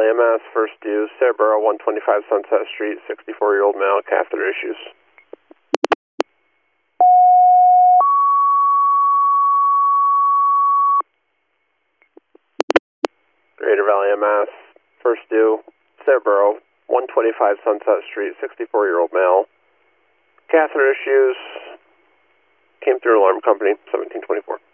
Valley MS, first due, Saraboro, 125 Sunset Street, 64-year-old male, catheter issues. Greater Valley MS, first due, Saraboro, 125 Sunset Street, 64-year-old male, catheter issues, came through alarm company, 1724.